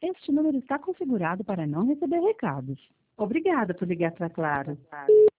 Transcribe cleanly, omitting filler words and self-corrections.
Este número está configurado para não receber recados. Obrigada por ligar para Claro.